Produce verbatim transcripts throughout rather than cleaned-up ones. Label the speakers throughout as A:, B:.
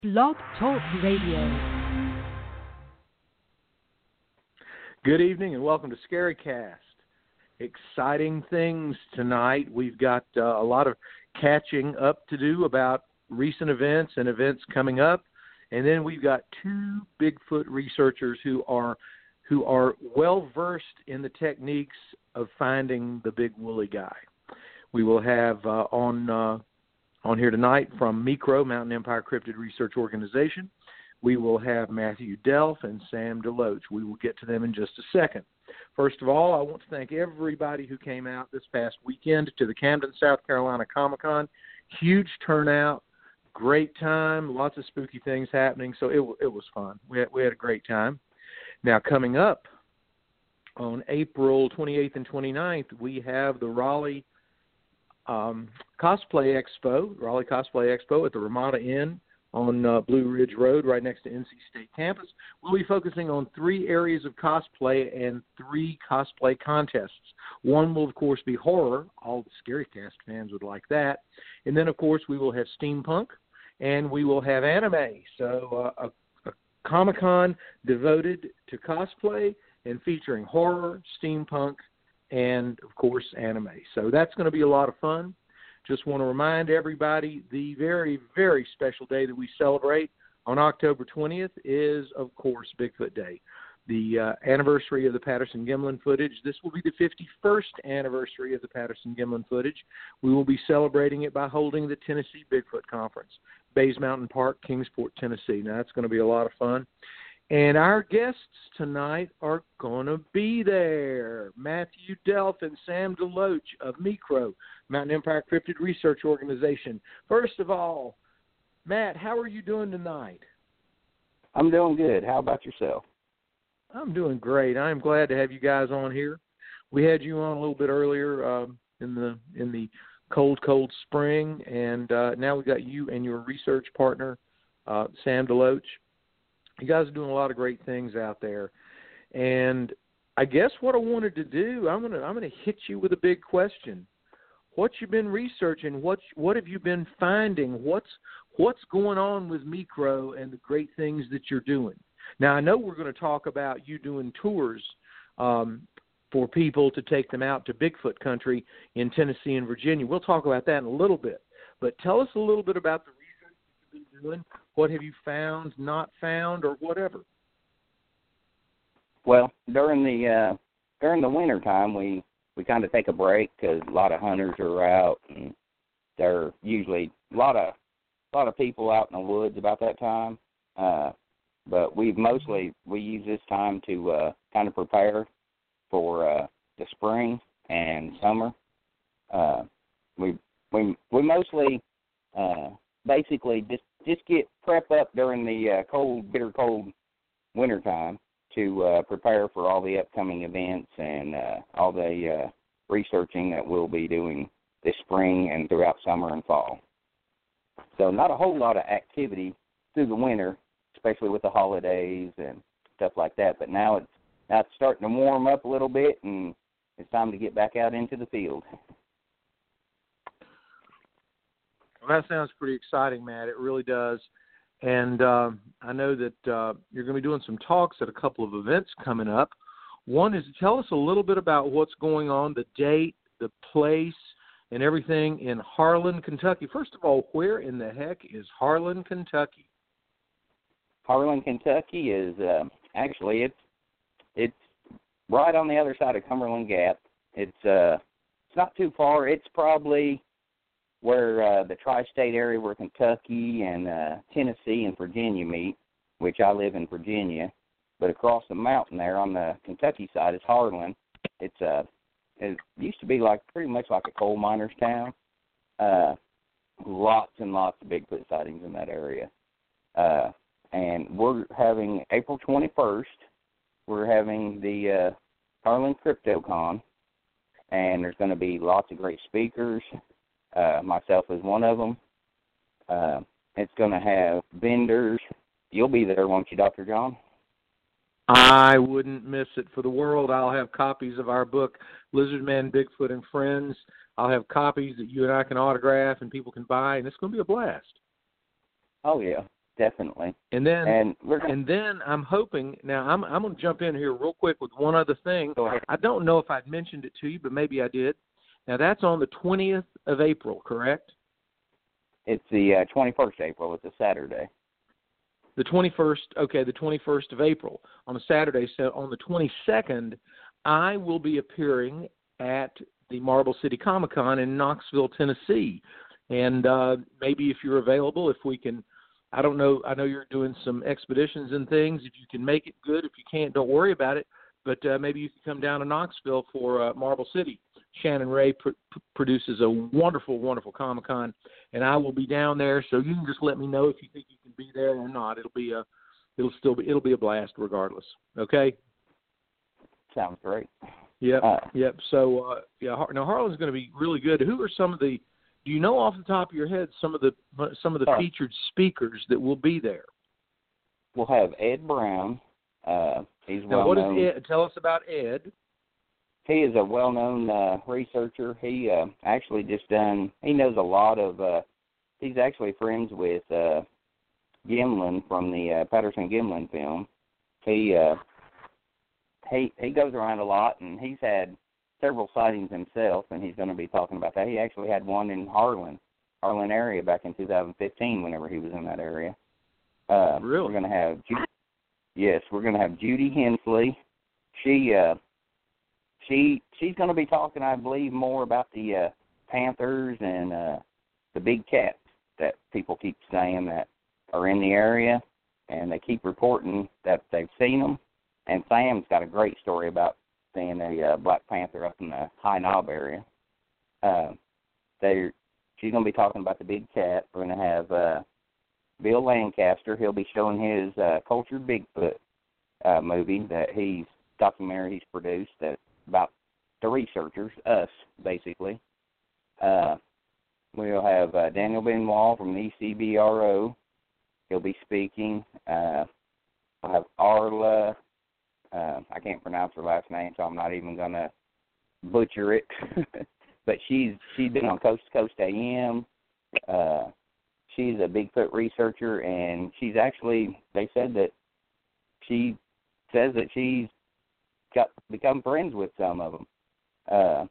A: Blog Talk Radio.
B: Good evening and welcome to Scarycast. Exciting things tonight. We've got uh, a lot of catching up to do about recent events and events coming up. And then we've got two Bigfoot researchers who are who are well versed in the techniques of finding the big woolly guy. We will have uh, on uh, on here tonight from MECRO, Mountain Empire Cryptid Research Organization. We will have Matthew Delf and Sam DeLoach. We will get to them in just a second. First of all, I want to thank everybody who came out this past weekend to the Camden, South Carolina Comic-Con. Huge turnout, great time, lots of spooky things happening, so it it was fun. We had, we had a great time. Now, coming up on April twenty-eighth and twenty-ninth, we have the Raleigh um, Cosplay Expo, Raleigh Cosplay Expo at the Ramada Inn on uh, Blue Ridge Road, right next to N C State campus. We'll be focusing on three areas of cosplay and three cosplay contests. One will, of course, be horror. All the Scarycast fans would like that. And then, of course, we will have steampunk, and we will have anime. So uh, a, a Comic-Con devoted to cosplay and featuring horror, steampunk, and, of course, anime. So that's going to be a lot of fun. Just want to remind everybody the very, very special day that we celebrate on October twentieth is, of course, Bigfoot Day, the uh, anniversary of the Patterson-Gimlin footage. This will be the fifty-first anniversary of the Patterson-Gimlin footage. We will be celebrating it by holding the Tennessee Bigfoot Conference, Bays Mountain Park, Kingsport, Tennessee. Now, that's going to be a lot of fun. And our guests tonight are going to be there. Matthew Delf and Sam DeLoach of MECRO, Mountain Empire Cryptid Research Organization. First of all, Matt, how are you doing tonight?
C: I'm doing good. How about yourself?
B: I'm doing great. I'm glad to have you guys on here. We had you on a little bit earlier um, in the in the cold, cold spring, and uh, now we got you and your research partner, uh, Sam DeLoach. You guys are doing a lot of great things out there. And I guess what I wanted to do, I'm gonna I'm gonna hit you with a big question. What you been researching? What what have you been finding? What's what's going on with MECRO and the great things that you're doing? Now, I know we're going to talk about you doing tours um, for people to take them out to Bigfoot country in Tennessee and Virginia. We'll talk about that in a little bit. But tell us a little bit about the research that you've been doing. What have you found, not found, or whatever?
C: Well, during the uh, during the winter time, we, we kind of take a break because a lot of hunters are out, and there are usually a lot of a lot of people out in the woods about that time. Uh, but we mostly we use this time to uh, kind of prepare for uh, the spring and summer. Uh, we we we mostly uh, basically just just get prep up during the uh, cold, bitter cold winter time to uh, prepare for all the upcoming events and uh, all the uh, researching that we'll be doing this spring and throughout summer and fall. So not a whole lot of activity through the winter, especially with the holidays and stuff like that. But now it's now it's starting to warm up a little bit, and it's time to get back out into the field.
B: Well, that sounds pretty exciting, Matt. It really does. And uh, I know that uh, you're going to be doing some talks at a couple of events coming up. One is to tell us a little bit about what's going on, the date, the place, and everything in Harlan, Kentucky. First of all, where in the heck is Harlan, Kentucky?
C: Harlan, Kentucky is uh, actually it's it's right on the other side of Cumberland Gap. It's uh it's not too far. It's probably where uh, the tri-state area where Kentucky and uh, Tennessee and Virginia meet, which I live in Virginia. But across the mountain there on the Kentucky side is Harlan. It's uh, it used to be like pretty much like a coal miner's town. Uh, lots and lots of Bigfoot sightings in that area. Uh, and we're having April twenty-first, we're having the uh, Harlan CryptoCon, and there's going to be lots of great speakers. Uh, myself is one of them. Uh, it's going to have vendors. You'll be there, won't you, Doctor John?
B: I wouldn't miss it for the world. I'll have copies of our book, Lizard Man, Bigfoot, and Friends. I'll have copies that you and I can autograph and people can buy, and it's going to be a blast.
C: Oh, yeah. definitely.
B: And then
C: and, we're gonna,
B: and then I'm hoping. Now I'm I'm going to jump in here real quick with one other thing.
C: Go ahead.
B: I don't know if I'd mentioned it to you, but maybe I did. Now that's on the twentieth of April, correct?
C: It's the uh, twenty-first of April. It's a Saturday.
B: The twenty-first, okay, the twenty-first of April on a Saturday. So on the twenty-second, I will be appearing at the Marble City Comic Con in Knoxville, Tennessee. And uh, maybe if you're available, if we can, I don't know, I know you're doing some expeditions and things. If you can make it, good. If you can't, don't worry about it. But uh, maybe you can come down to Knoxville for uh, Marble City. Shannon Ray pr- produces a wonderful, wonderful Comic Con, and I will be down there. So you can just let me know if you think you can be there or not. It'll be a, it'll still be, it'll be a blast regardless. Okay.
C: Sounds great.
B: Yep.
C: Uh,
B: yep. So uh, yeah, Har- now Harlan's going to be really good. Who are some of the? Do you know off the top of your head some of the some of the
C: uh,
B: featured speakers that will be there?
C: We'll have Ed Brown. Uh, he's
B: Now,
C: well
B: what is
C: known.
B: Ed? Tell us about Ed.
C: He is a well-known uh, researcher. He uh, actually just done. He knows a lot of. Uh, he's actually friends with uh, Gimlin from the uh, Patterson-Gimlin film. He uh, he he goes around a lot, and he's had several sightings himself, and he's going to be talking about that. He actually had one in Harlan, Harlan area back in two thousand fifteen. Whenever he was in that area. Uh,
B: Really?
C: We're going to have. Ju- yes, we're going to have Judy Hensley. She. Uh, She she's going to be talking, I believe, more about the uh, Panthers and uh, the big cats that people keep saying that are in the area, and they keep reporting that they've seen them. And Sam's got a great story about seeing a uh, black panther up in the High Knob area. Uh, they she's going to be talking about the big cat. We're going to have uh, Bill Lancaster. He'll be showing his uh, Cultured Bigfoot uh, movie that he's documentary he's produced that. About the researchers, us, basically. Uh, we'll have uh, Daniel Benoit from the E C B R O. He'll be speaking. Uh, we'll have Arla. Uh, I can't pronounce her last name, so I'm not even going to butcher it. But she's she's been on Coast to Coast A M. Uh, she's a Bigfoot researcher, and she's actually, they said that she says that she's got become friends with some of them. Uh,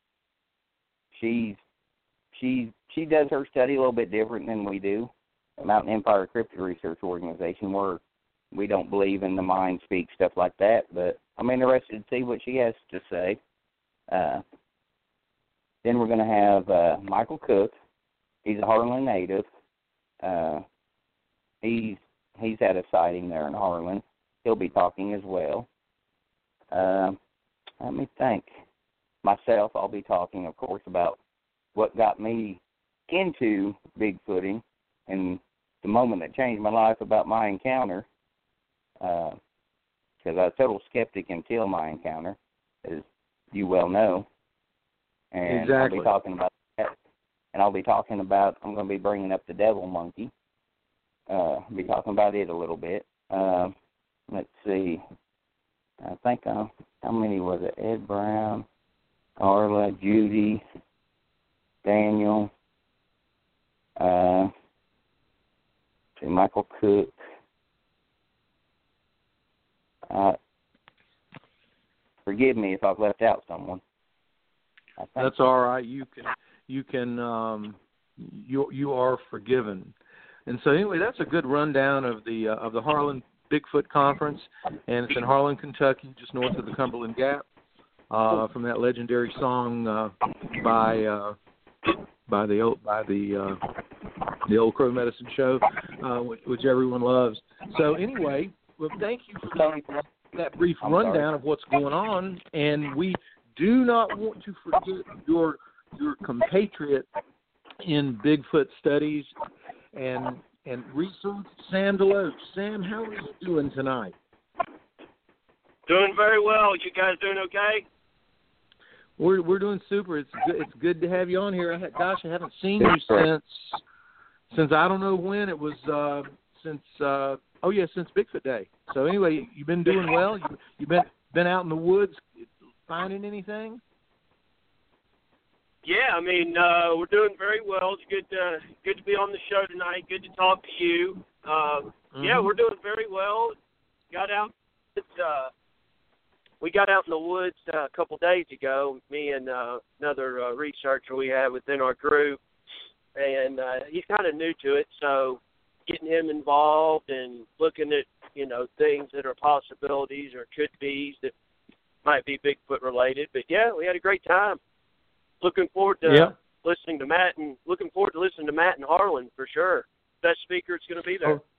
C: she's she she does her study a little bit different than we do. The Mountain Empire Cryptid Research Organization, where we don't believe in the mind speak stuff like that. But I'm interested to see what she has to say. Uh, then we're going to have uh, Michael Cook. He's a Harlan native. Uh, he's he's had a sighting there in Harlan. He'll be talking as well. Uh, let me think. Myself, I'll be talking, of course, about what got me into Bigfooting and the moment that changed my life about my encounter. Because uh, I was a total skeptic until my encounter, as you well know. And
B: exactly.
C: I'll be talking about that. And I'll be talking about, I'm going to be bringing up the devil monkey. Uh, I'll be talking about it a little bit. Uh, let's see. I think, uh, how many was it? Ed Brown, Carla, Judy, Daniel, uh, see, Michael Cook. Uh, forgive me if I've left out someone. I think.
B: That's all right. You can, you can, um, you you are forgiven. And so anyway, that's a good rundown of the uh, of the Harlan Bigfoot Conference, and it's in Harlan, Kentucky, just north of the Cumberland Gap. Uh, from that legendary song uh, by uh, by the old, by the uh, the Old Crow Medicine Show, uh, which, which everyone loves. So anyway, well, thank you for that brief rundown of what's going on, and we do not want to forget your your compatriot in Bigfoot studies and and research, Sam Deloach. Sam, how are you doing tonight?
D: Doing very well. You guys doing okay?
B: We're we're doing super. It's good. It's good to have you on here. I had, gosh, I haven't seen you since since I don't know when it was. Uh, since uh, oh yeah, since Bigfoot Day. So anyway, you've been doing well. You you've been been out in the woods finding anything?
D: Yeah, I mean uh, we're doing very well. It's good to good to be on the show tonight. Good to talk to you. Um,
B: Mm-hmm.
D: Yeah, we're doing very well. Got out. Uh, we got out in the woods uh, a couple days ago. Me and uh, another uh, researcher we have within our group, and uh, he's kind of new to it. So getting him involved and looking at you know things that are possibilities or could be's that might be Bigfoot related. But yeah, we had a great time. Looking forward to
B: Yeah.
D: listening to Matt and looking forward to listening to Matt and Harlan for sure. Best speaker is going to be there.
B: Oh.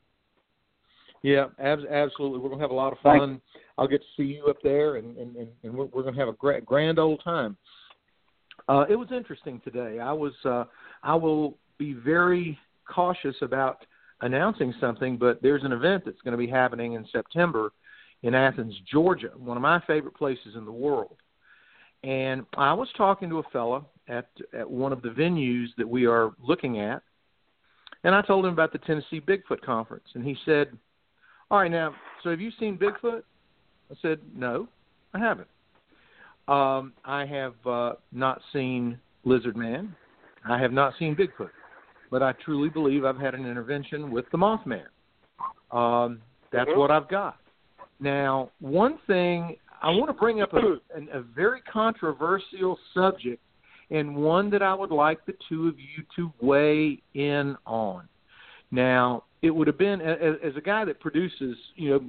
B: Yeah, ab- absolutely. We're going to have a lot of fun.
C: Thanks.
B: I'll get to see you up there, and, and, and, and we're, we're going to have a gra- grand old time. Uh, it was interesting today. I was uh, I will be very cautious about announcing something, but there's an event that's going to be happening in September in Athens, Georgia, one of my favorite places in the world. And I was talking to a fella at, at one of the venues that we are looking at, and I told him about the Tennessee Bigfoot Conference, and he said, all right, now, so have you seen Bigfoot? I said, no, I haven't. Um, I have uh, not seen Lizard Man. I have not seen Bigfoot. But I truly believe I've had an intervention with the Mothman. Um, that's
D: Mhm.
B: what I've got. Now, one thing, I want to bring up a, a, a very controversial subject, and one that I would like the two of you to weigh in on. Now, it would have been, as, as a guy that produces, you know,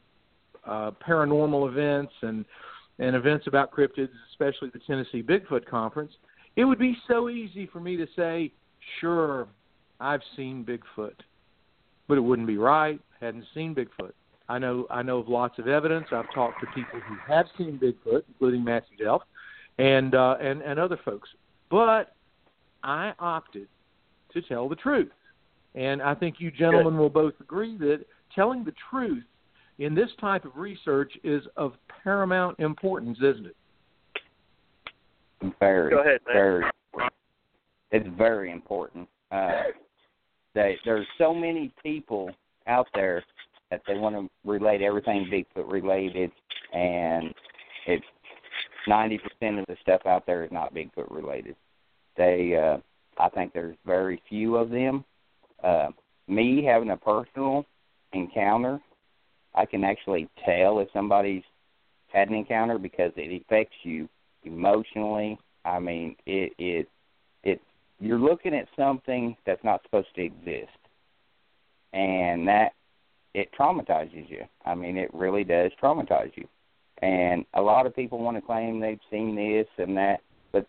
B: uh, paranormal events and, and events about cryptids, especially the Tennessee Bigfoot Conference, it would be so easy for me to say, sure, I've seen Bigfoot. But it wouldn't be right. Hadn't seen Bigfoot. I know I know of lots of evidence. I've talked to people who have seen Bigfoot, including Matthew Delft and, uh, and, and other folks. But I opted to tell the truth. And I think you gentlemen
D: Good.
B: will both agree that telling the truth in this type of research is of paramount importance, isn't it?
C: Very,
D: Go ahead, Matt.
C: very. It's very important. Uh, they, there's so many people out there that they want to relate everything Bigfoot related, and it's ninety percent of the stuff out there is not Bigfoot related. They, uh, I think there's very few of them. Uh, me having a personal encounter, I can actually tell if somebody's had an encounter because it affects you emotionally. I mean, it it it you're looking at something that's not supposed to exist, and that it traumatizes you. I mean, it really does traumatize you. And a lot of people want to claim they've seen this and that, but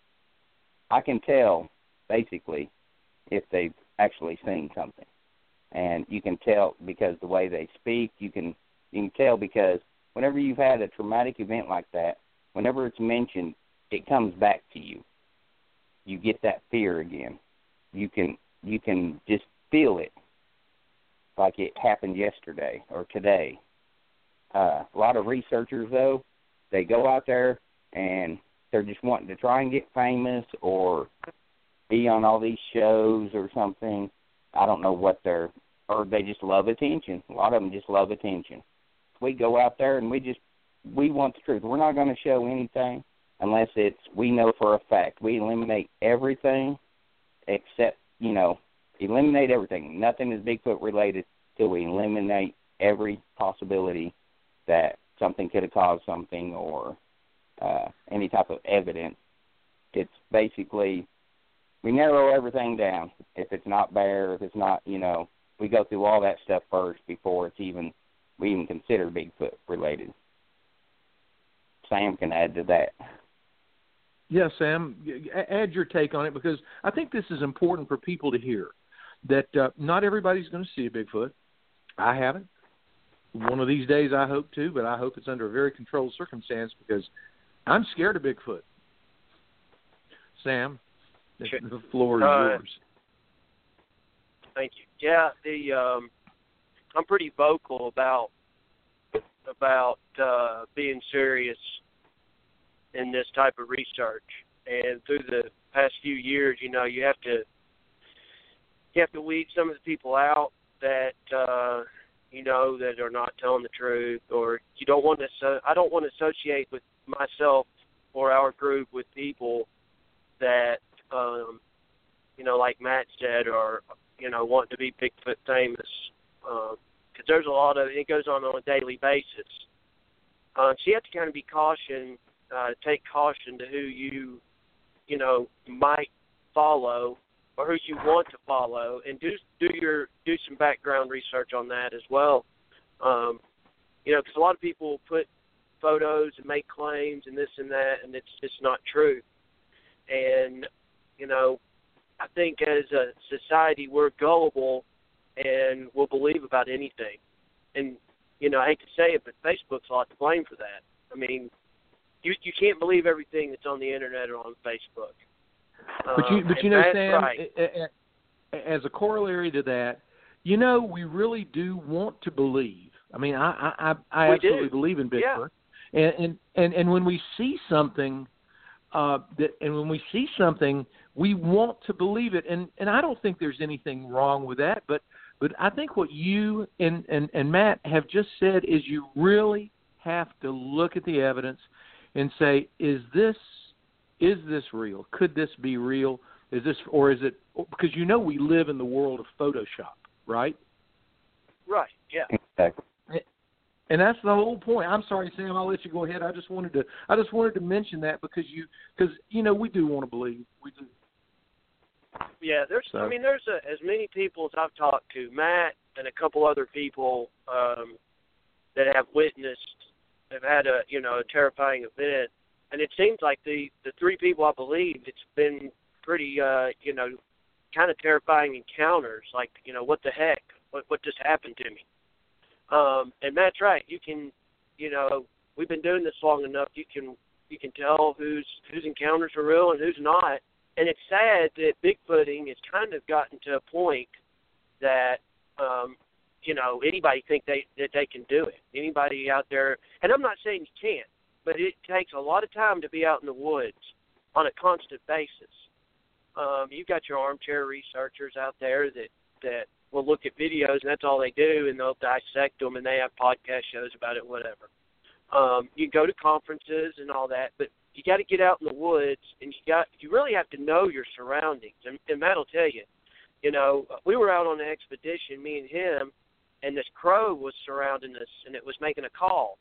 C: I can tell basically if they've actually seen something. And you can tell because the way they speak, you can you can tell because whenever you've had a traumatic event like that, whenever it's mentioned, it comes back to you. You get that fear again. You can you can just feel it like it happened yesterday or today. Uh, a lot of researchers, though, they go out there and they're just wanting to try and get famous or be on all these shows or something. I don't know what they're, or they just love attention. A lot of them just love attention. We go out there and we just, we want the truth. We're not going to show anything unless it's, we know for a fact. We eliminate everything except, you know, eliminate everything. Nothing is Bigfoot related till we eliminate every possibility that something could have caused something or uh, any type of evidence. It's basically, we narrow everything down. If it's not bear, if it's not, you know, we go through all that stuff first before it's even, we even consider Bigfoot related. Sam can add to that.
B: Yes, Sam, add your take on it because I think this is important for people to hear, that uh, not everybody's going to see a Bigfoot. I haven't. One of these days I hope to, but I hope it's under a very controlled circumstance because I'm scared of Bigfoot. Sam,
D: Sure.
B: the floor is
D: Uh,
B: yours.
D: Thank you. Yeah, the um, I'm pretty vocal about about uh, being serious in this type of research, and through the past few years, you know, you have to you have to weed some of the people out that uh, you know that are not telling the truth, or you don't want to. So, I don't want to associate with myself or our group with people that um, you know, like Matt said, are you know want to be Bigfoot famous because um, there's a lot of it goes on on a daily basis. Uh, so you have to kind of be caution, uh, take caution to who you, you know, might follow or who you want to follow, and do do your do some background research on that as well. Um, you know, because a lot of people put photos and make claims and this and that, and it's just not true. And you know, I think as a society we're gullible and we'll believe about anything. And you know, I hate to say it, but Facebook's a lot to blame for that. I mean, you you can't believe everything that's on the internet or on Facebook.
B: But you, but
D: um,
B: you know,
D: that's
B: Sam,
D: right.
B: as a corollary to that, you know, we really do want to believe. I mean, I I, I
D: We
B: absolutely
D: do.
B: believe in Bigfoot,
D: Yeah.
B: and, and and and when we see something, uh, that and when we see something, we want to believe it, and and I don't think there's anything wrong with that. But but I think what you and and and Matt have just said is you really have to look at the evidence and say, is this Is this real? Could this be real? Is this, or is it, because you know we live in the world of Photoshop, right?
D: Right, yeah.
C: Exactly.
B: And that's the whole point. I'm sorry, Sam, I'll let you go ahead. I just wanted to, I just wanted to mention that because you, because, you know, we do want to believe. We do.
D: Yeah, there's,
B: So.
D: I mean, there's a, as many people as I've talked to, Matt and a couple other people um, that have witnessed, have had a, you know, a terrifying event. And it seems like the, the three people I believe, it's been pretty, uh, you know, kind of terrifying encounters. Like, you know, what the heck? What what just happened to me? Um, and Matt's right. You can, you know, we've been doing this long enough. You can you can tell whose whose encounters are real and who's not. And it's sad that Bigfooting has kind of gotten to a point that, um, you know, anybody think they that they can do it. Anybody out there, and I'm not saying you can't. But it takes a lot of time to be out in the woods on a constant basis. Um, you've got your armchair researchers out there that, that will look at videos, and that's all they do, and they'll dissect them, and they have podcast shows about it, whatever. Um, you go to conferences and all that, but you got to get out in the woods, and you got you really have to know your surroundings. And, and Matt will tell you, you know, we were out on an expedition, me and him, and this crow was surrounding us, and it was making a call.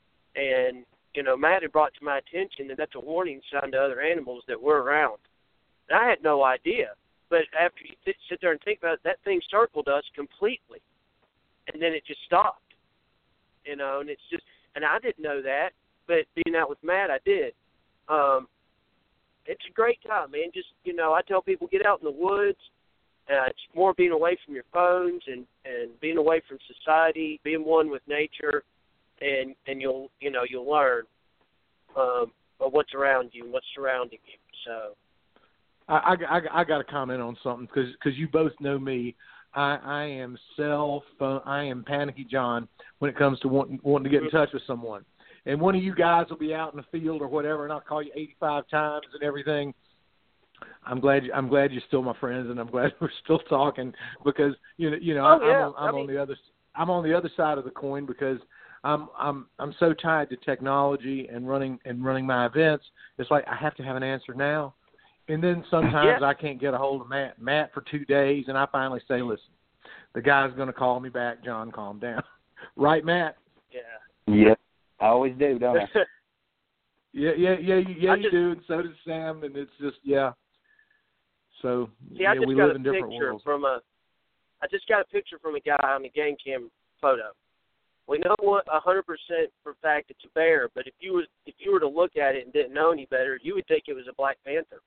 D: And you know, Matt had brought to my attention that that's a warning sign to other animals that we're around. And I had no idea. But after you sit, sit there and think about it, that thing circled us completely. And then it just stopped. You know, and it's just, and I didn't know that, but being out with Matt, I did. Um, it's a great time, man. Just, you know, I tell people get out in the woods. Uh, it's more being away from your phones and, and being away from society, being one with nature. And, and you'll you know you'll learn um, what's around you and what's surrounding you. So
B: I, I, I got to comment on something because because you both know me. I, I am self uh, I am panicky John when it comes to wanting, wanting to get in touch with someone. And one of you guys will be out in the field or whatever, and I'll call you eighty-five times and everything. I'm glad you, I'm glad you're still my friends, and I'm glad we're still talking because you know you know
D: oh,
B: I,
D: yeah.
B: I'm, on, I'm
D: I mean,
B: on the other I'm on the other side of the coin because. I'm I'm I'm so tied to technology and running and running my events. It's like I have to have an answer now, and then sometimes
D: yeah.
B: I can't get a hold of Matt Matt for two days, and I finally say, listen, the guy's going to call me back. John, calm down, right, Matt?
D: Yeah.
C: Yep, I always do, don't I?
B: yeah, yeah, yeah, you, yeah,
D: I
B: you
D: just,
B: do, and so does Sam, and it's just yeah. So
D: see,
B: yeah,
D: I just
B: we
D: got
B: live
D: a
B: in different
D: picture
B: worlds.
D: from a. I just got a picture from a guy on a game cam photo. We know what a hundred percent for fact it's a bear, but if you was if you were to look at it and didn't know any better, you would think it was a black panther.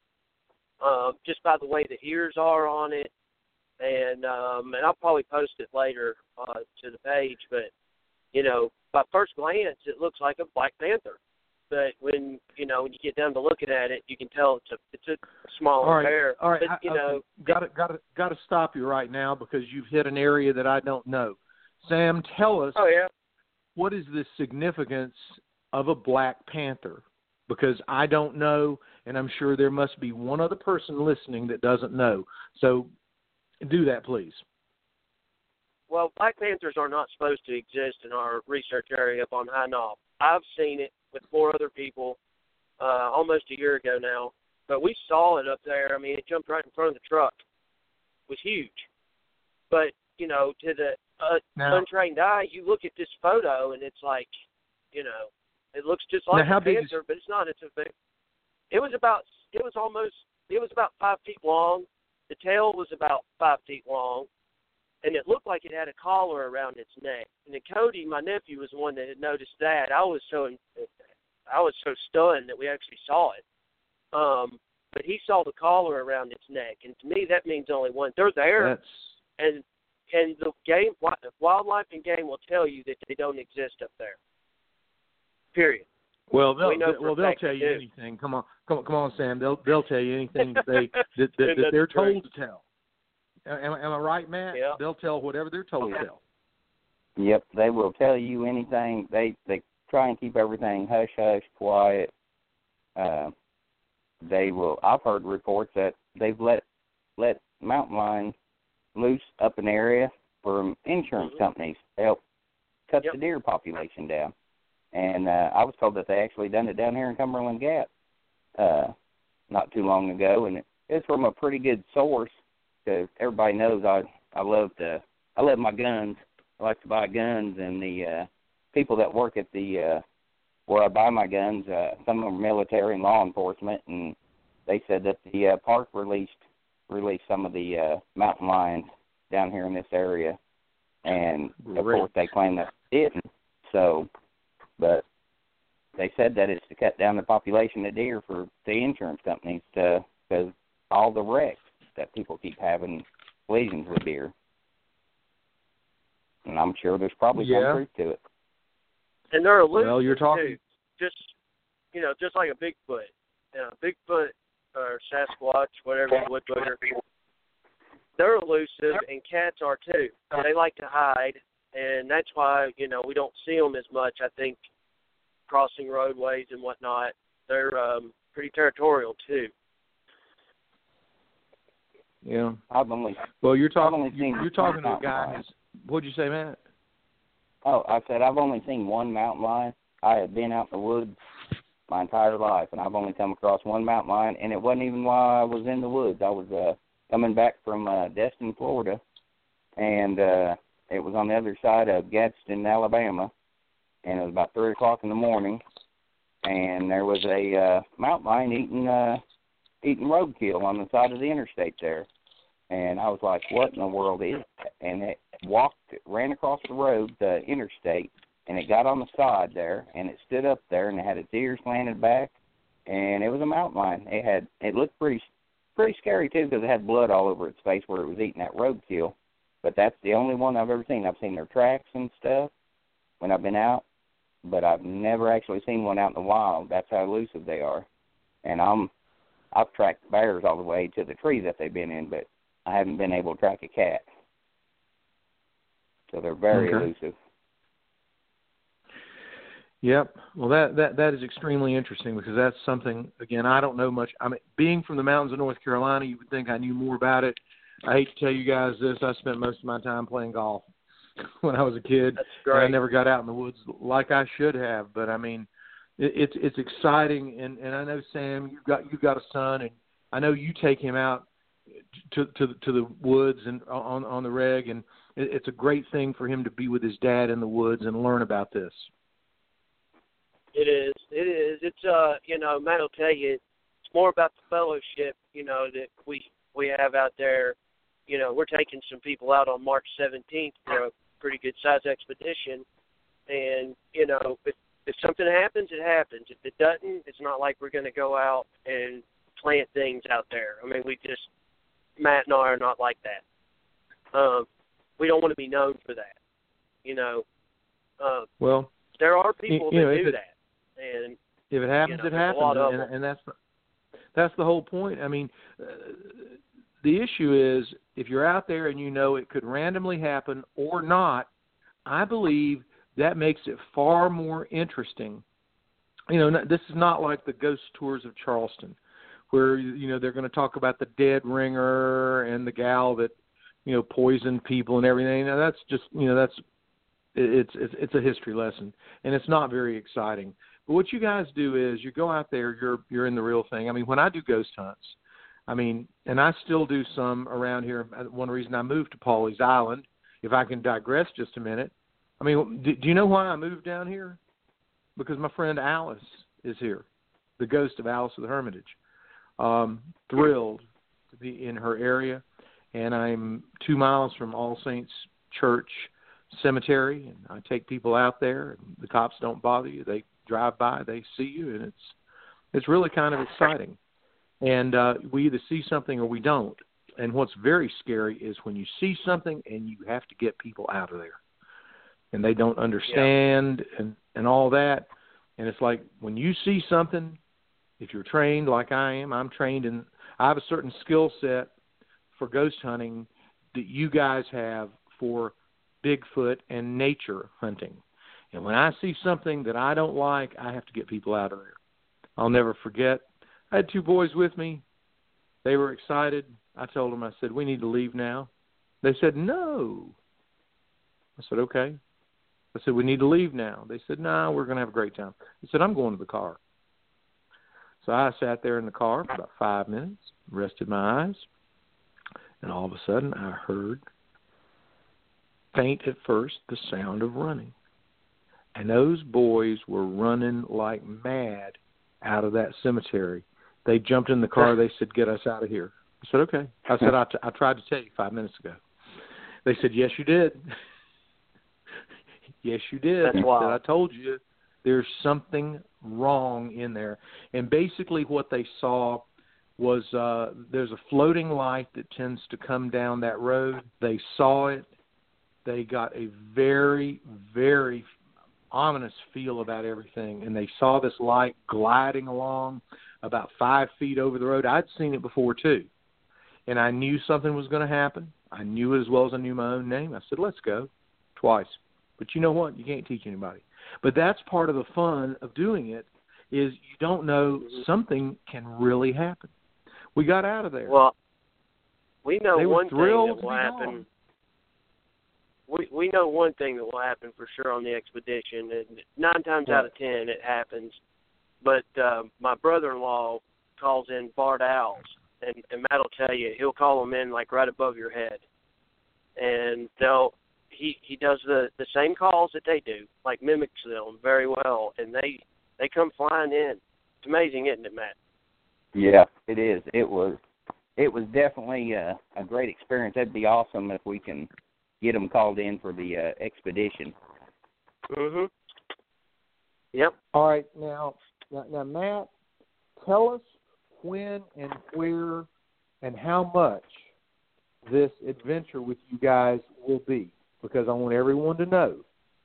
D: Um, just by the way the ears are on it, and um, and I'll probably post it later uh, to the page. But you know, by first glance, it looks like a black panther. But when you know when you get down to looking at it, you can tell it's a it's a smaller
B: all right,
D: bear.
B: All right,
D: but, you
B: I,
D: know,
B: got to got to got to stop you right now because you've hit an area that I don't know. Sam, tell us,
D: oh yeah,
B: what is the significance of a black panther? Because I don't know, and I'm sure there must be one other person listening that doesn't know. So do that, please.
D: Well, black panthers are not supposed to exist in our research area up on High Knob. I've seen it with four other people uh, almost a year ago now, but we saw it up there. I mean, it jumped right in front of the truck. It was huge. But you know, to the uh,
B: now,
D: untrained eye, you look at this photo and it's like, you know, it looks just like
B: how
D: a
B: big
D: panther,
B: is...
D: but it's not. It's a big. It was about. It was almost. It was about five feet long. The tail was about five feet long, and it looked like it had a collar around its neck. And then Cody, my nephew, was the one that had noticed that. I was so. I was so stunned that we actually saw it. Um, but he saw the collar around its neck, and to me that means only one. They're there,
B: That's...
D: and and the game, wildlife and game will tell you that they don't exist up there. Period.
B: Well, they'll,
D: we know
B: well, they'll tell you
D: do.
B: anything. Come on, come on, come on, Sam. They'll they'll tell you anything that they that, that, that they're told to tell. Am, am I right, Matt?
D: Yeah.
B: They'll tell whatever they're told to tell.
C: Yep, they will tell you anything. They they try and keep everything hush hush, quiet. Uh, they will. I've heard reports that they've let let mountain lions loose up an area for insurance
D: mm-hmm.
C: companies to help cut
D: yep.
C: the deer population down. And uh, I was told that they actually done it down here in Cumberland Gap uh, not too long ago, and it, it's from a pretty good source. Because everybody knows I I love to I love my guns. I like to buy guns, and the uh, people that work at the uh, where I buy my guns, uh, some of them are military and law enforcement, and they said that the uh, park released released some of the uh, mountain lions down here in this area, and
B: Great.
C: Of course they claim that it didn't. So. But they said that it's to cut down the population of deer for the insurance companies to, because all the wrecks that people keep having collisions with deer. And I'm sure there's probably
B: yeah.
C: some truth to it.
D: And they're elusive,
B: well, you're talking...
D: too. Just, you know, just like a Bigfoot. You know, Bigfoot or Sasquatch, whatever, wood booger. They're elusive, and cats are, too. They like to hide. And that's why, you know, we don't see them as much, I think, crossing roadways and whatnot. They're um, pretty territorial, too.
B: Yeah.
C: I've only,
B: well, you're talking,
C: only seen
B: you're talking to a guy who's, what'd you say, Matt?
C: Oh, I said I've only seen one mountain lion. I have been out in the woods my entire life, and I've only come across one mountain lion, and it wasn't even while I was in the woods. I was uh, coming back from uh, Destin, Florida, and uh, it was on the other side of Gadsden, Alabama, and it was about three o'clock in the morning, and there was a uh, mountain lion eating uh, eating roadkill on the side of the interstate there, and I was like, "What in the world is that?" And it walked, it ran across the road, the interstate, and it got on the side there, and it stood up there, and it had its ears slanted back, and it was a mountain lion. It had, it looked pretty, pretty scary too, because it had blood all over its face where it was eating that roadkill. But that's the only one I've ever seen. I've seen their tracks and stuff when I've been out, but I've never actually seen one out in the wild. That's how elusive they are. And I'm, I've tracked bears all the way to the tree that they've been in, but I haven't been able to track a cat. So they're very
B: okay.
C: elusive.
B: Yep. Well, that, that, that is extremely interesting because that's something, again, I don't know much. I mean, being from the mountains of North Carolina, you would think I knew more about it. I hate to tell you guys this. I spent most of my time playing golf when I was a kid.
D: That's great.
B: I never got out in the woods like I should have. But I mean, it, it's it's exciting, and, and I know Sam, you've got you've got a son, and I know you take him out to to to the woods and on on the reg, and it, it's a great thing for him to be with his dad in the woods and learn about this.
D: It is. It is. It's uh, you know, Matt will tell you, it's more about the fellowship, you know, that we we have out there. You know, we're taking some people out on March seventeenth for a pretty good-sized expedition. And, you know, if, if something happens, it happens. If it doesn't, it's not like we're going to go out and plant things out there. I mean, we just, Matt and I are not like that. Um, we don't want to be known for that, you know. Uh,
B: well,
D: there are people
B: you know,
D: that do
B: it,
D: that. And
B: if it happens,
D: you know,
B: it happens. And,
D: and,
B: and that's that's the whole point. I mean, uh, the issue is if you're out there and you know it could randomly happen or not, I believe that makes it far more interesting. You know, this is not like the ghost tours of Charleston where, you know, they're going to talk about the dead ringer and the gal that, you know, poisoned people and everything. Now, that's just, you know, that's it's, it's it's a history lesson, and it's not very exciting. But what you guys do is you go out there, you're you're in the real thing. I mean, when I do ghost hunts, I mean, and I still do some around here. One reason I moved to Pawleys Island if I can digress just a minute, I mean, do, do you know why I moved down here? Because my friend Alice is here, the ghost of Alice of the Hermitage. Um, thrilled to be in her area, and I'm two miles from All Saints Church Cemetery, and I take people out there, and the cops don't bother you. They drive by, they see you, and it's it's really kind of exciting. And uh, we either see something or we don't. And what's very scary is when you see something and you have to get people out of there, and they don't understand yeah. and, and all that. And it's like when you see something, if you're trained like I am, I'm trained in, I have a certain skill set for ghost hunting that you guys have for Bigfoot and nature hunting. And when I see something that I don't like, I have to get people out of there. I'll never forget, I had two boys with me. They were excited. I told them, I said, we need to leave now. They said, no. I said, okay. I said, we need to leave now. They said, no, nah, we're going to have a great time. I said, I'm going to the car. So I sat there in the car for about five minutes, rested my eyes, and all of a sudden I heard, faint at first, the sound of running. And those boys were running like mad out of that cemetery. They jumped in the car. They said, get us out of here. I said, okay. I said, I, t- I tried to tell you five minutes ago. They said, yes, you did. Yes, you did.
D: That's
B: I
D: wild.
B: said, I told you there's something wrong in there. And basically what they saw was uh, there's a floating light that tends to come down that road. They saw it. They got a very, very ominous feel about everything, and they saw this light gliding along about five feet over the road. I'd seen it before, too, and I knew something was going to happen. I knew it as well as I knew my own name. I said, let's go, twice. But you know what? You can't teach anybody. But that's part of the fun of doing it is you don't know something can really happen. We got out of there.
D: Well, we know
B: they
D: one
B: were thrilled
D: thing that will happen.
B: Gone.
D: We we know one thing that will happen for sure on the expedition, and nine times
B: yeah.
D: out of ten it happens. But uh, my brother-in-law calls in barred owls, and, and Matt will tell you he'll call them in like right above your head, and they'll he he does the, the same calls that they do, like mimics them very well, and they they come flying in. It's amazing, isn't it, Matt?
C: Yeah, it is. It was it was definitely a, a great experience. That'd be awesome if we can get them called in for the uh, expedition.
D: Mhm. Yep.
B: All right, now, now, now, Matt, tell us when and where and how much this adventure with you guys will be, because I want everyone to know.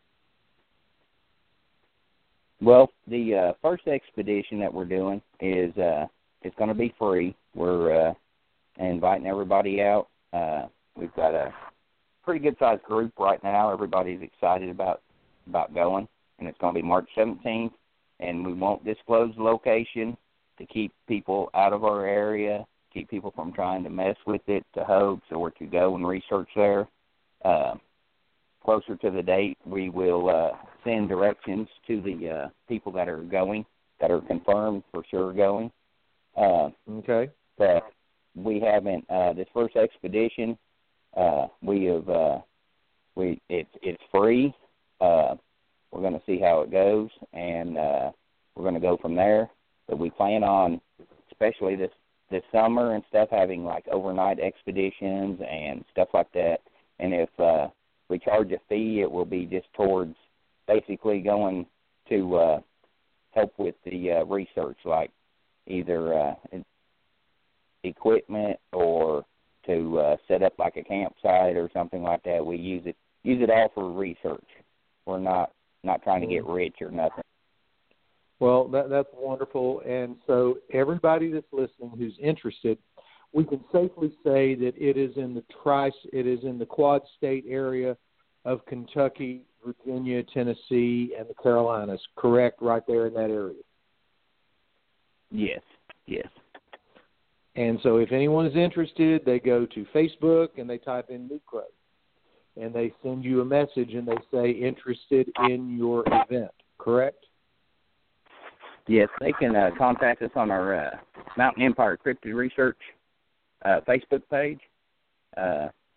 C: Well, the uh, first expedition that we're doing is uh, it's going to be free. We're uh, inviting everybody out. Uh, we've got a pretty good-sized group right now. Everybody's excited about, about going, and it's going to be March seventeenth, and we won't disclose the location to keep people out of our area, keep people from trying to mess with it, to hoax, or to go and research there. Uh, closer to the date, we will uh, send directions to the uh, people that are going, that are confirmed for sure going. Uh,
B: okay.
C: But we haven't, uh, this first expedition, uh, we have, uh, we it's it's free. Uh, we're going to see how it goes, and uh, we're going to go from there. But we plan on, especially this, this summer and stuff, having like overnight expeditions and stuff like that. And if uh, we charge a fee, it will be just towards basically going to uh, help with the uh, research, like either uh, equipment or to uh, set up like a campsite or something like that. We use it use it all for research. We're not, not trying to get rich or nothing.
B: Well, that, that's wonderful. And so everybody that's listening who's interested, we can safely say that it is in the tri it is in the Quad State area of Kentucky, Virginia, Tennessee, and the Carolinas. Correct, right there in that area.
C: Yes, yes.
B: And so if anyone is interested, they go to Facebook and they type in New Crow, and they send you a message and they say interested in your event. Correct?
C: Yes, they can uh, contact us on our uh, Mountain Empire Cryptid Research uh, Facebook page. Uh,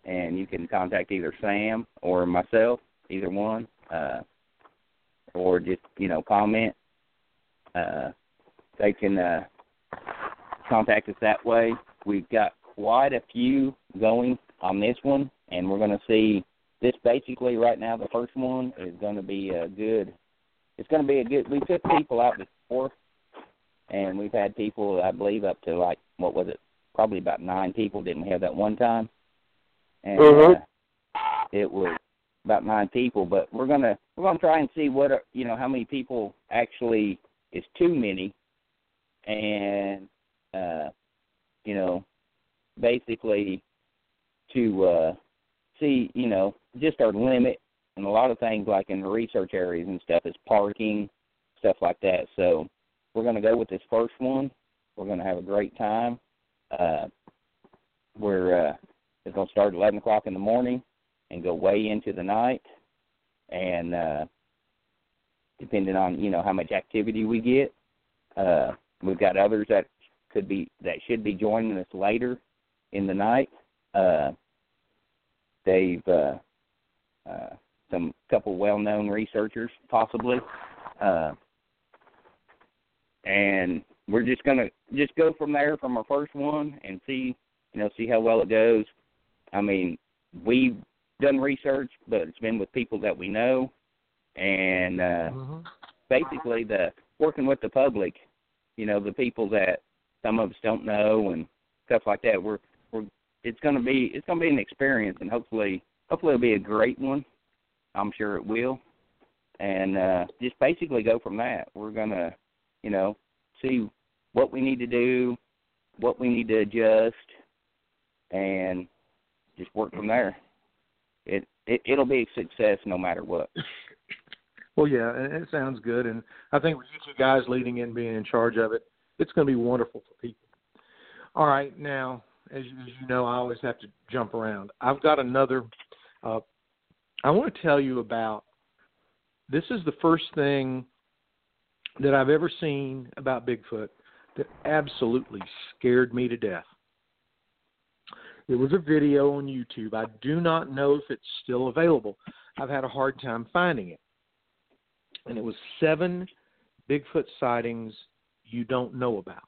C: and you can contact either Sam or myself, either one, uh, or just, you know, comment. Uh, they can uh, contact us that way. We've got quite a few going on this one, and we're going to see this basically right now. The first one is going to be a good, it's going to be a good, we took people out before, and we've had people, I believe, up to like, what was it, probably about nine people, didn't we have that one time? And
D: Mhm.
C: uh, it was about nine people, but we're going to, we're going to try and see what, are, you know, how many people actually is too many, and, uh, you know, basically to uh, see, you know, just our limit, and a lot of things like in the research areas and stuff is parking, stuff like that. So we're going to go with this first one. We're going to have a great time. Uh, we're uh, it's going to start at eleven o'clock in the morning and go way into the night, and uh, depending on, you know, how much activity we get, uh, we've got others that could be that should be joining us later in the night. Uh, they've uh, uh, some couple well-known researchers, possibly, uh, and we're just gonna just go from there from our first one and see, you know, see how well it goes. I mean, we've done research, but it's been with people that we know, and uh,
B: Mm-hmm.
C: basically the working with the public, you know, the people that some of us don't know and stuff like that. We're we're it's gonna be it's gonna be an experience, and hopefully hopefully it'll be a great one. I'm sure it will, and uh, just basically go from that. We're gonna, you know, see what we need to do, what we need to adjust, and just work from there. It, it it'll be a success no matter what.
B: Well, yeah, and it sounds good, and I think with you two guys leading in, being in charge of it, it's going to be wonderful for people. All right, now, as you, as you know, I always have to jump around. I've got another. Uh, I want to tell you about. This is the first thing that I've ever seen about Bigfoot that absolutely scared me to death. It was a video on YouTube. I do not know if it's still available. I've had a hard time finding it. And it was seven Bigfoot sightings you don't know about.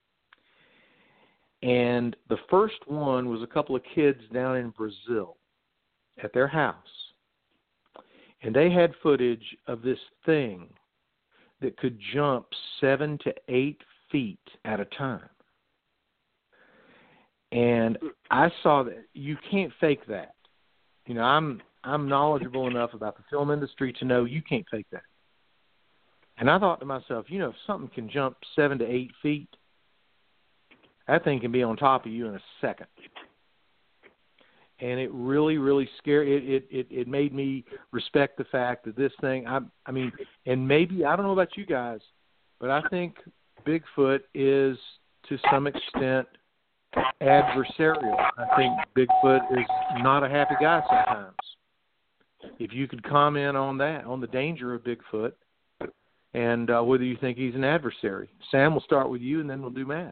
B: And the first one was a couple of kids down in Brazil at their house. And they had footage of this thing that could jump seven to eight feet at a time. And I saw that you can't fake that. You know, I'm I'm knowledgeable enough about the film industry to know you can't fake that. And I thought to myself, you know, if something can jump seven to eight feet, that thing can be on top of you in a second. And it really, really scared. It it it, it made me respect the fact that this thing. I I mean, and maybe I don't know about you guys, but I think Bigfoot is to some extent adversarial. I think Bigfoot is not a happy guy sometimes. If you could comment on that, on the danger of Bigfoot, and uh, whether you think he's an adversary. Sam, we'll start with you, and then we'll do Matt.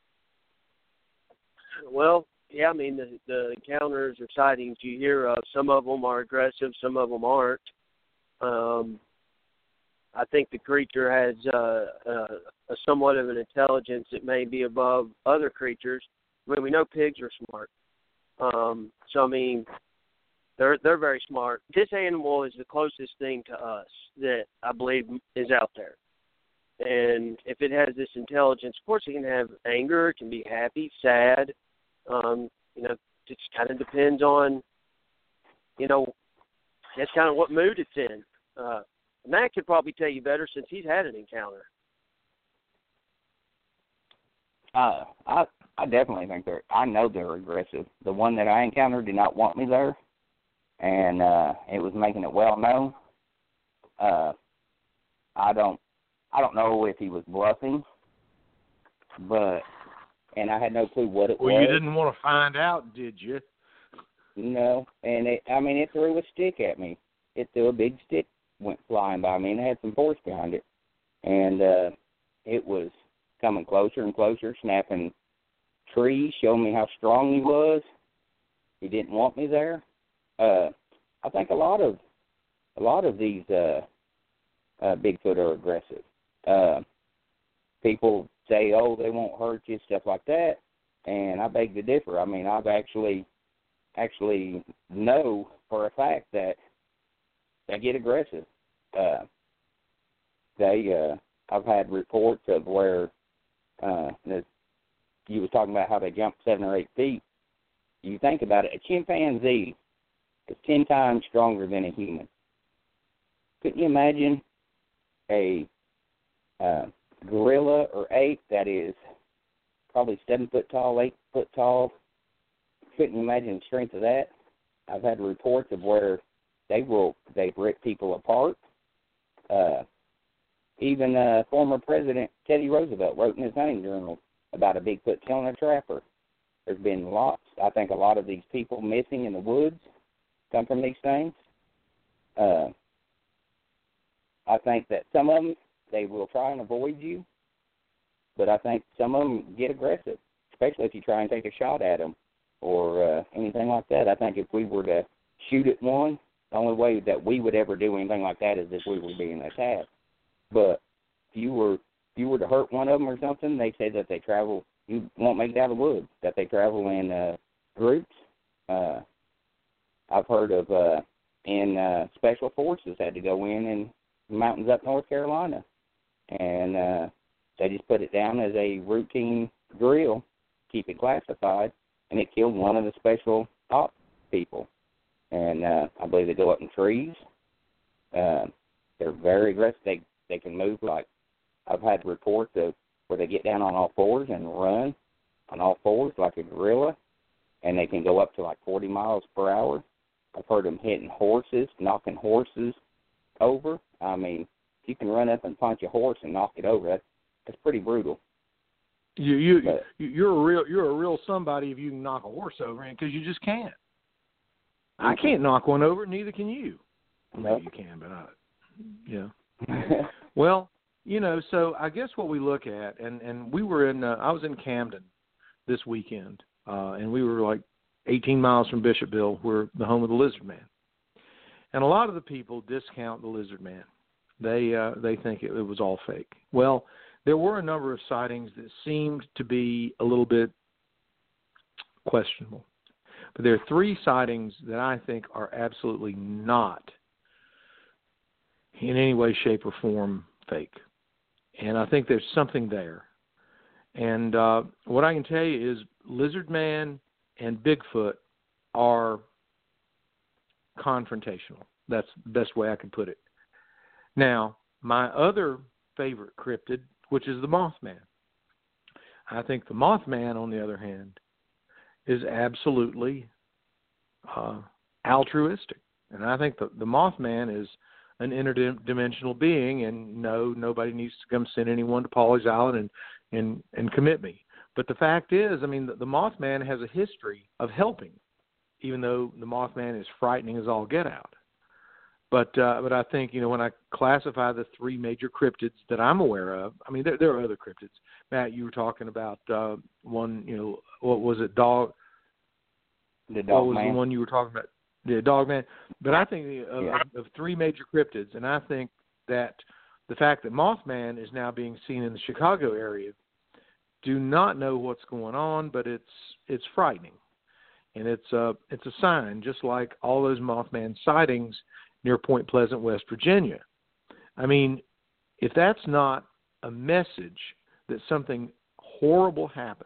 D: Well, yeah, I mean, the, the encounters or sightings you hear of, some of them are aggressive, some of them aren't. Um, I think the creature has uh, uh, a somewhat of an intelligence that may be above other creatures. I mean, we know pigs are smart. Um, so, I mean, they're they're very smart. This animal is the closest thing to us that I believe is out there. And if it has this intelligence, of course it can have anger, it can be happy, sad. Um, you know, it just kind of depends on, you know, that's kind of what mood it's in. Uh, Matt could probably tell you better since he's had an encounter.
C: Uh, I I definitely think they're. I know they're aggressive. The one that I encountered did not want me there, and uh, it was making it well known. Uh, I don't I don't know if he was bluffing, but and I had no clue what it
B: Well,
C: was.
B: you didn't want to find out, did you?
C: No, and it, I mean, it threw a stick at me. It threw a big stick, went flying by me, and it had some force behind it. And uh, it was coming closer and closer, snapping trees, showing me how strong he was. he didn't want me there. Uh, I think a lot of a lot of these uh, uh, Bigfoot are aggressive. Uh, people say, "Oh, they won't hurt you," stuff like that, and I beg to differ. I mean, I've actually actually know for a fact that they get aggressive. Uh, they, uh, I've had reports of where uh, the, you was talking about how they jump seven or eight feet. You think about it, a chimpanzee is ten times stronger than a human. Couldn't you imagine a uh, gorilla or ape that is probably seven foot tall, eight foot tall? Couldn't you imagine the strength of that? I've had reports of where they will they've ripped people apart. Uh, even uh, former President Teddy Roosevelt wrote in his hunting journal about a Bigfoot killing a trapper. There's been lots. I think a lot of these people missing in the woods come from these things. Uh, I think that some of them, they will try and avoid you, but I think some of them get aggressive, especially if you try and take a shot at them or uh, anything like that. I think if we were to shoot at one, the only way that we would ever do anything like that is if we were being attacked. But if you were if you were to hurt one of them or something, they say that they travel, you won't make it out of the woods, that they travel in uh, groups. Uh, I've heard of uh, in uh, special forces had to go in in mountains up North Carolina, and uh, they just put it down as a routine drill, keep it classified, and it killed one of the special ops people. And uh, I believe they go up in trees. Uh, they're very aggressive. They they can move like, I've had reports of where they get down on all fours and run on all fours like a gorilla, and they can go up to like forty miles per hour. I've heard them hitting horses, knocking horses over. I mean, you can run up and punch a horse and knock it over. That's, that's pretty brutal.
B: You you
C: But,
B: you're a real you're a real somebody if you can knock a horse over, because you just can't. I can't knock one over. Neither can you. Well, maybe you can, but I, yeah. Well, you know, so I guess what we look at, and and we were in, uh, I was in Camden this weekend, uh, and we were like eighteen miles from Bishopville, where the home of the lizard man. And a lot of the people discount the lizard man. They uh, they think it, it was all fake. Well, there were a number of sightings that seemed to be a little bit questionable. But there are three sightings that I think are absolutely not in any way, shape, or form fake. And I think there's something there. And uh, what I can tell you is Lizard Man and Bigfoot are confrontational. That's the best way I can put it. Now, my other favorite cryptid, which is the Mothman. I think the Mothman, on the other hand, is absolutely uh, altruistic. And I think the, the Mothman is an interdimensional being, and no, nobody needs to come send anyone to Pawleys Island and, and, and commit me. But the fact is, I mean, the, the Mothman has a history of helping, even though the Mothman is frightening as all get out. But uh, but I think, you know, when I classify the three major cryptids that I'm aware of, I mean, there, there are other cryptids. Matt, you were talking about uh, one, you know, what was it, dog?
C: The dog
B: what was
C: man.
B: the one you were talking about? The dog man. But I think of,
C: yeah.
B: of, of three major cryptids, and I think that the fact that Mothman is now being seen in the Chicago area, do not know what's going on, but it's it's frightening, and it's a it's a sign, just like all those Mothman sightings near Point Pleasant, West Virginia. I mean, if that's not a message that something horrible happens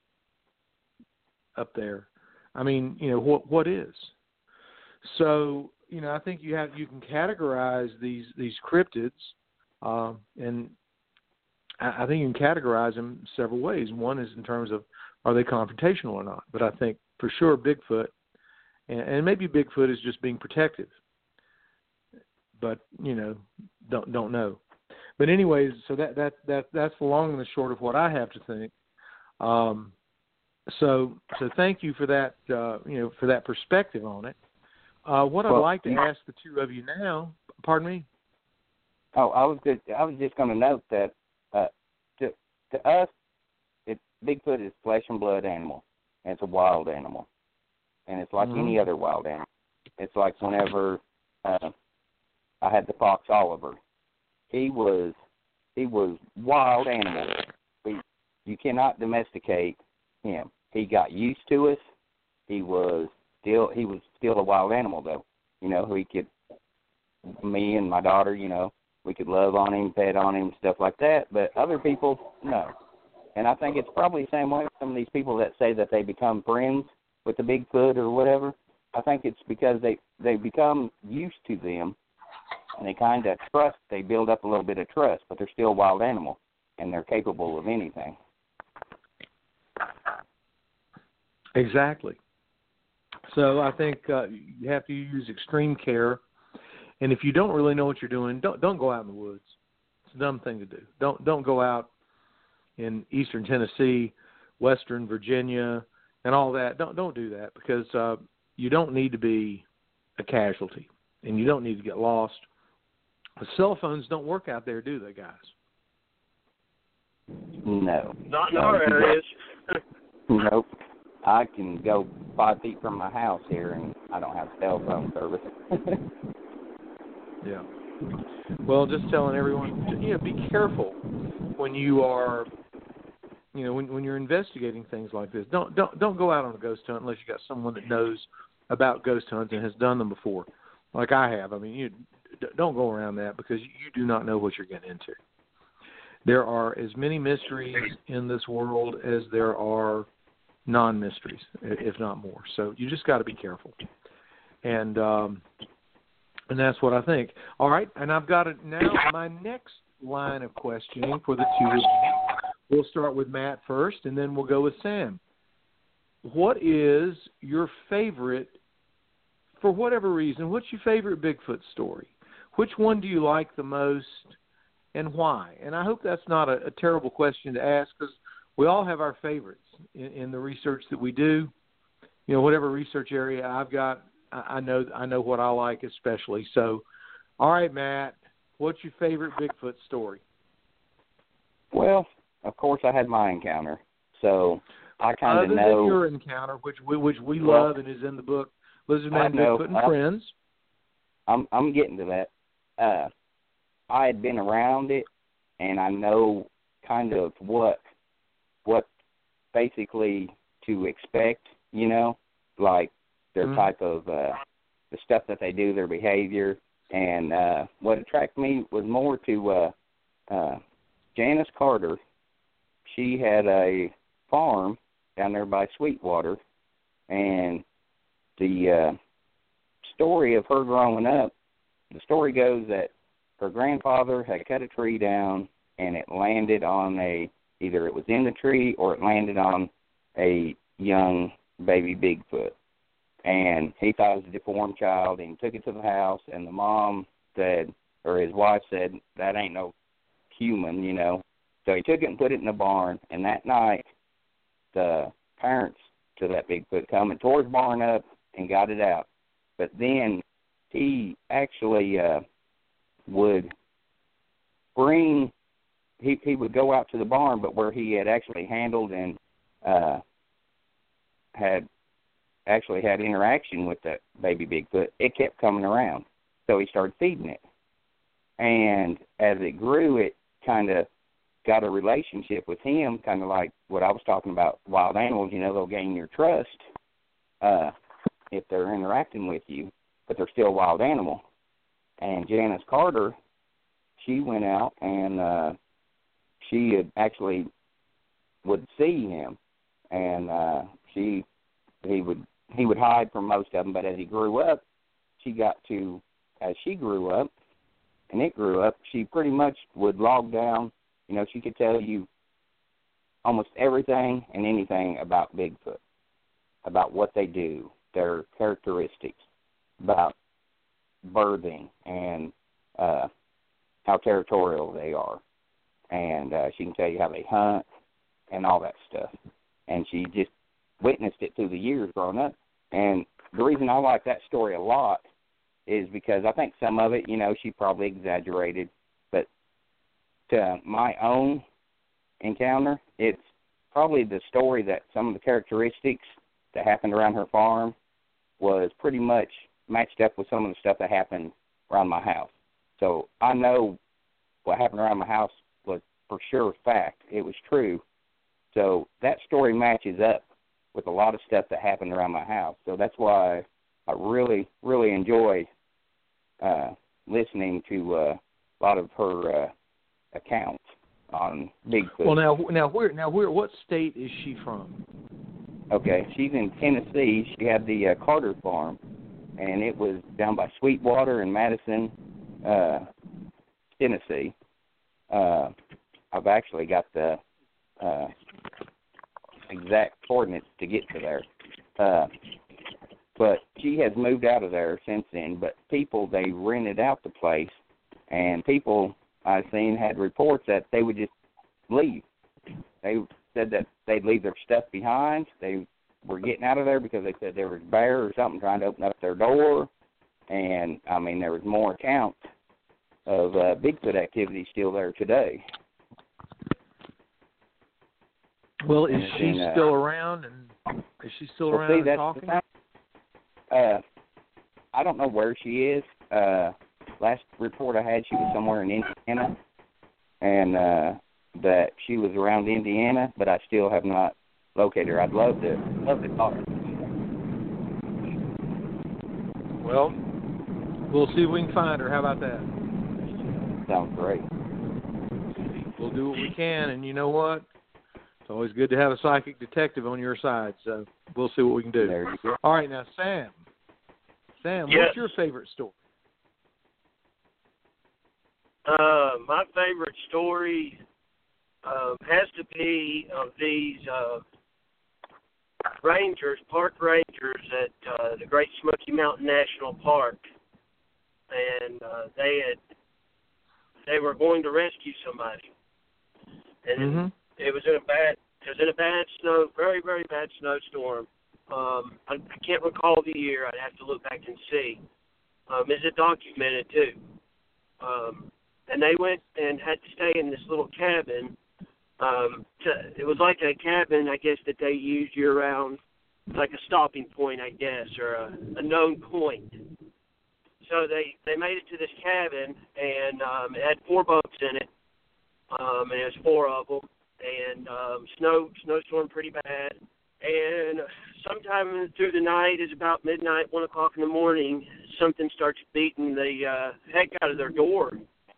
B: up there, I mean, you know, what what is? So, you know, I think you have you can categorize these these cryptids, uh, and I, I think you can categorize them several ways. One is in terms of, are they confrontational or not? But I think for sure Bigfoot, and, and maybe Bigfoot is just being protective. But, you know, don't don't know. But anyways, so that that that that's the long and the short of what I have to think. Um, so so thank you for that uh, you know for that perspective on it. Uh, what I'd
C: well,
B: like to ask the two of you now, pardon me.
C: Oh, I was just I was just going to note that uh, to to us, it, Bigfoot is flesh and blood animal. And it's a wild animal, and it's like
B: mm-hmm.
C: any other wild animal. It's like whenever uh, I had the fox Oliver. He was he was wild animal. We, you cannot domesticate him. He got used to us. He was still he was still a wild animal though. You know, we could me and my daughter, you know, we could love on him, pet on him, stuff like that. But other people, no. And I think it's probably the same way with some of these people that say that they become friends with the Bigfoot or whatever. I think it's because they, they become used to them, and they kind of trust, they build up a little bit of trust, but they're still a wild animal, and they're capable of anything.
B: Exactly. So I think uh, you have to use extreme care, and if you don't really know what you're doing, don't don't go out in the woods. It's a dumb thing to do. Don't don't go out in eastern Tennessee, western Virginia, and all that. Don't don't do that because uh, you don't need to be a casualty, and you don't need to get lost. The cell phones don't work out there, do they, guys?
C: No.
D: Not in
C: no.
D: our areas.
C: Nope. I can go five feet from my house here, and I don't have cell phone service.
B: Yeah. Well, just telling everyone, you know, be careful when you are, you know, when when you're investigating things like this. Don't don't don't go out on a ghost hunt unless you got someone that knows about ghost hunts and has done them before, like I have. I mean, you don't go around that because you do not know what you're getting into. There are as many mysteries in this world as there are non-mysteries, if not more. So you just got to be careful. And um, and that's what I think. All right, and I've got it now. My next line of questioning for the two of you, we'll start with Matt first, and then we'll go with Sam. What is your favorite, for whatever reason, what's your favorite Bigfoot story? Which one do you like the most, and why? And I hope that's not a, a terrible question to ask, because we all have our favorites in, in the research that we do. You know, whatever research area I've got, I, I know I know what I like especially. So, all right, Matt, what's your favorite Bigfoot story?
C: Well, of course, I had my encounter, so I kind of
B: Other
C: know.
B: than your encounter, which we which we
C: well,
B: love and is in the book, Lizard Man,
C: know,
B: Bigfoot, and
C: uh,
B: Friends.
C: I'm I'm getting to that. Uh, I had been around it, and I know kind of what what basically to expect. You know, like their
B: mm-hmm.
C: type of uh, the stuff that they do, their behavior, and uh, what attracted me was more to uh, uh, Janice Carter. She had a farm down there by Sweetwater, and the uh, story of her growing up, the story goes that her grandfather had cut a tree down, and it landed on a, either it was in the tree or it landed on a young baby Bigfoot. And he thought it was a deformed child, and he took it to the house, and the mom said, or his wife said, that ain't no human, you know. So he took it and put it in the barn, and that night the parents to that Bigfoot come and tore his barn up and got it out. But then he actually uh, would bring, he, he would go out to the barn, but where he had actually handled and uh, had actually had interaction with that baby Bigfoot, it kept coming around. So he started feeding it. And as it grew, it kind of got a relationship with him, kind of like what I was talking about, wild animals, you know, they'll gain your trust uh, if they're interacting with you, but they're still a wild animal. And Janice Carter, she went out and uh, she had actually would see him, and uh, she he would he would hide from most of them, but as he grew up, she got to, as she grew up, and it grew up, she pretty much would log down. You know, she could tell you almost everything and anything about Bigfoot, about what they do, their characteristics, about birthing, and uh, how territorial they are. And uh, she can tell you how they hunt and all that stuff. And she just witnessed it through the years growing up. And the reason I like that story a lot is because I think some of it, you know, she probably exaggerated. But to my own encounter, it's probably the story that some of the characteristics that happened around her farm was pretty much matched up with some of the stuff that happened around my house. So I know what happened around my house was for sure fact. It was true. So that story matches up with a lot of stuff that happened around my house. So that's why I really, really enjoyed uh, listening to uh, a lot of her uh, accounts on Bigfoot.
B: Well, now, now, where, now, where, what state is she from?
C: Okay, she's in Tennessee. She had the uh, Carter Farm, and it was down by Sweetwater in Madison, uh, Tennessee. Uh, I've actually got the uh, exact coordinates to get to there. Uh, but she has moved out of there since then. But people, they rented out the place, and people I've seen had reports that they would just leave. They said that they'd leave their stuff behind. They were getting out of there because they said there was a bear or something trying to open up their door. And, I mean, there was more accounts of uh, Bigfoot activity still there today.
B: Well, is
C: And,
B: she
C: and, uh,
B: still around? And is she still
C: well,
B: around
C: see,
B: and
C: that's
B: talking?
C: the time. Uh, I don't know where she is. Uh, last report I had, she was somewhere in Indiana, and uh, that she was around Indiana, but I still have not located her. I'd love to love to talk to her.
B: Well, we'll see if we can find her. How about that?
C: Sounds great.
B: We'll do what we can, and you know what? It's always good to have a psychic detective on your side, so we'll see what we can do.
C: There you go.
B: All right, now, Sam. Sam,
D: Yes.
B: what's your favorite story?
D: Uh, my favorite story uh, has to be of these uh, rangers, park rangers at uh, the Great Smoky Mountain National Park, and uh, they had they were going to rescue somebody, and
B: Mm-hmm.
D: it was in a bad it was in a bad snow, very very bad snowstorm. Um, I, I can't recall the year. I'd have to look back and see. Um, is it documented too? Um, and they went and had to stay in this little cabin. Um, to, it was like a cabin, I guess, that they used year-round, like a stopping point, I guess, or a, a known point. So they, they made it to this cabin, and um, it had four boats in it, um, and it was four of them, and um, snow snowstorm pretty bad. And sometime through the night, is about midnight, one o'clock in the morning, something starts beating the uh, heck out of their door.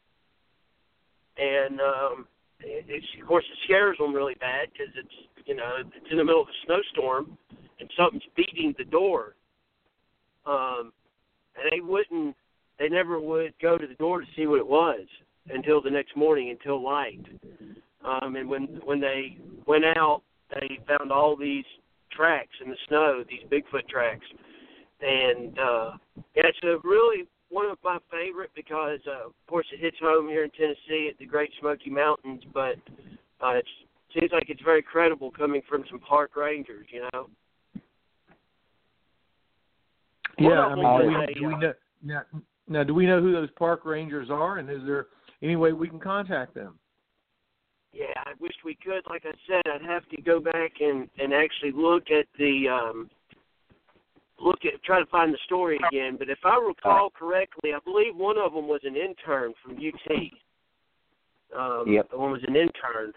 D: And um, it, it's, of course, it scares them really bad because it's, you know, it's in the middle of a snowstorm and something's beating the door. Um, and they wouldn't, they never would go to the door to see what it was until the next morning, until light. Um, and when when they went out, they found all these tracks in the snow, these Bigfoot tracks. And uh, yeah, it's a really one of my favorite because, uh, of course, it hits home here in Tennessee at the Great Smoky Mountains, but uh, it seems like it's very credible coming from some park rangers, you know?
B: Yeah, I mean,
C: Oh,
B: do we,
D: yeah.
B: do we know, now, now, do we know who those park rangers are, and is there any way we can contact them?
D: Yeah, I wish we could. Like I said, I'd have to go back and, and actually look at the um, look at try to find the story again. But if I recall correctly, I believe one of them was an intern from U T. Um,
C: Yep.
D: The one was an intern.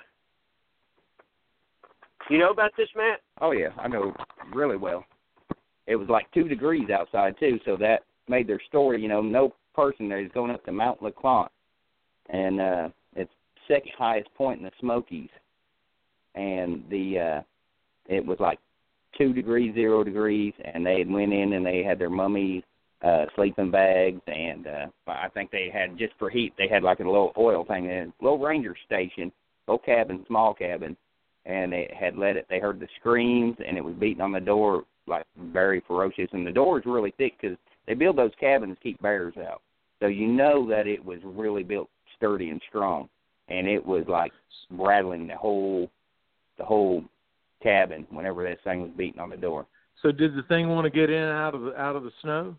D: You know about this, Matt?
C: Oh, yeah, I know really well. It was like two degrees outside, too, so that made their story, you know, no person there is going up to Mount LeClante. And uh, it's second highest point in the Smokies. And the uh, it was like two degrees, zero degrees, and they had went in and they had their mummy uh, sleeping bags, and uh, I think they had, just for heat, they had like a little oil thing, a little ranger station, little cabin, small cabin, and they had let it, they heard the screams, and it was beating on the door like very ferocious, and the door is really thick because they build those cabins to keep bears out. So you know that it was really built sturdy and strong, and it was like rattling the whole the whole cabin whenever that thing was beating on the door.
B: So did the thing want to get in and out of the, out of the snow?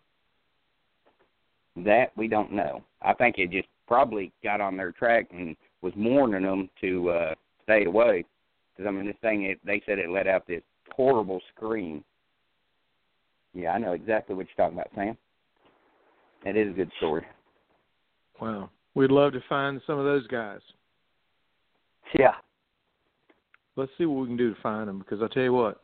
C: That we don't know. I think it just probably got on their track and was warning them to uh, stay away. Because, I mean, this thing, it, they said it let out this horrible scream. Yeah, I know exactly what you're talking about, Sam. That is a good story.
B: Wow. We'd love to find some of those guys.
D: Yeah.
B: Let's see what we can do to find them, because I'll tell you what,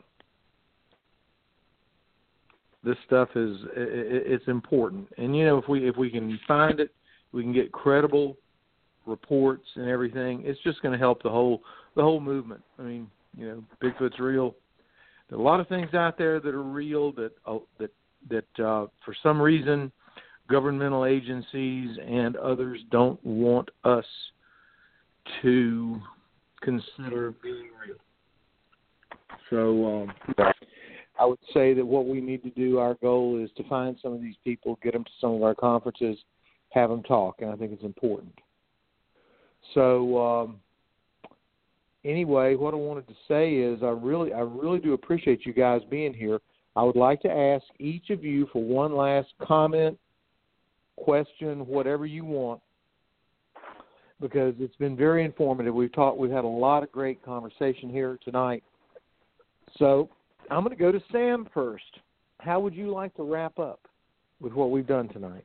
B: this stuff is, it's important. And, you know, if we if we can find it, we can get credible reports and everything, it's just going to help the whole the whole movement. I mean, you know, Bigfoot's real. There are a lot of things out there that are real that uh, that that uh, for some reason governmental agencies and others don't want us to consider being real. So um, I would say that what we need to do, our goal is to find some of these people, get them to some of our conferences, have them talk, and I think it's important. So um, anyway, what I wanted to say is I really, I really do appreciate you guys being here. I would like to ask each of you for one last comment, question, whatever you want, because it's been very informative. We've talked, we've had a lot of great conversation here tonight. So I'm going to go to Sam first. How would you like to wrap up with what we've done tonight?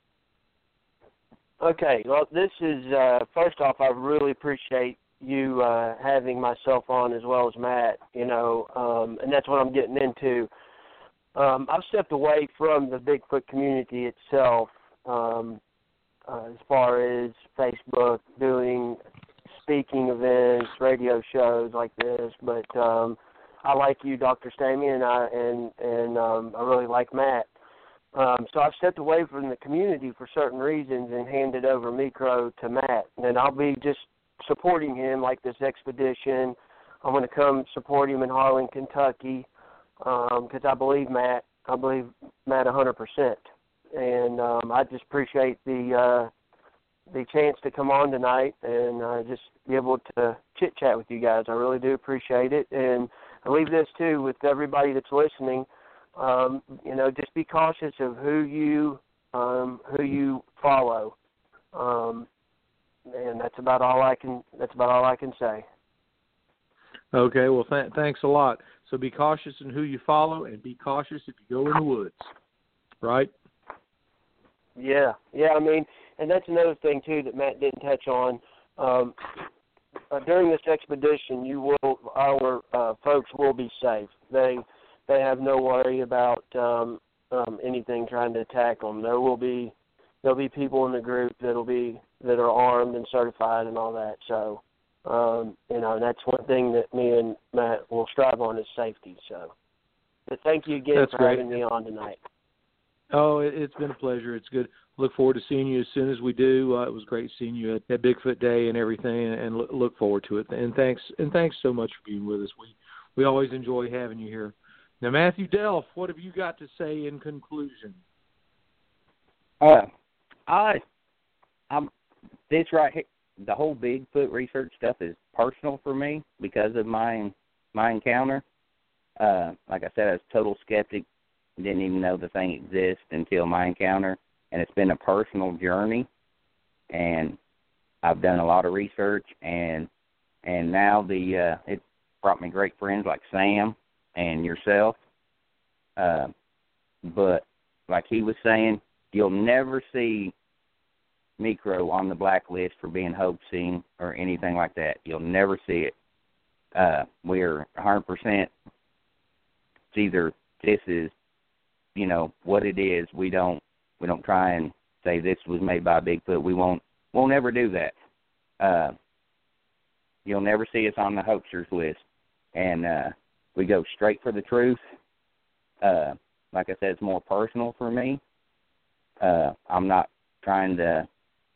D: Okay, well, this is, uh, first off, I really appreciate you uh, having myself on as well as Matt, you know, um, and that's what I'm getting into. Um, I've stepped away from the Bigfoot community itself um, uh, as far as Facebook, doing speaking events, radio shows like this, but um, I like you, Doctor Stamey, and I, and, and um, I really like Matt. Um, so I've stepped away from the community for certain reasons and handed over Micro to Matt. And I'll be just supporting him like this expedition. I'm going to come support him in Harlan, Kentucky, because um, I believe Matt. I believe Matt one hundred percent. And um, I just appreciate the uh, the chance to come on tonight and uh, just be able to chit-chat with you guys. I really do appreciate it. And I leave this, too, with everybody that's listening. Um, you know, just be cautious of who you um, who you follow, um, and that's about all I can. That's about all I can say.
B: Okay, well, th- thanks a lot. So be cautious in who you follow, and be cautious if you go in the woods, right?
D: Yeah, yeah. I mean, and that's another thing too that Matt didn't touch on. Um, uh, during this expedition, you will our uh, folks will be safe. They They have no worry about um, um, anything trying to attack them. There will be there'll be people in the group that'll be that are armed and certified and all that. So, um, you know, that's one thing that me and Matt will strive on is safety. So, but thank you again
B: that's
D: for
B: great.
D: having me on tonight.
B: Oh, it, it's been a pleasure. It's good. Look forward to seeing you as soon as we do. Uh, it was great seeing you at, at Bigfoot Day and everything, and, and look, look forward to it. And thanks and thanks so much for being with us. We we always enjoy having you here. Now, Matthew Delph, what have you got to say in conclusion?
C: Uh, I, I'm this right here. The whole Bigfoot research stuff is personal for me because of my my encounter. Uh, like I said, I was a total skeptic. Didn't even know the thing exists until my encounter, and it's been a personal journey. And I've done a lot of research, and and now the uh, it brought me great friends like Sam and yourself. Uh, but like he was saying, you'll never see Micro on the blacklist for being hoaxing or anything like that. You'll never see it. Uh, we're one hundred percent. It's either this is, you know, what it is. We don't we don't try and say this was made by Bigfoot. We won't won't ever do that. Uh, you'll never see us on the hoaxers list, and uh, we go straight for the truth. Uh, like I said, it's more personal for me. Uh, I'm not trying to.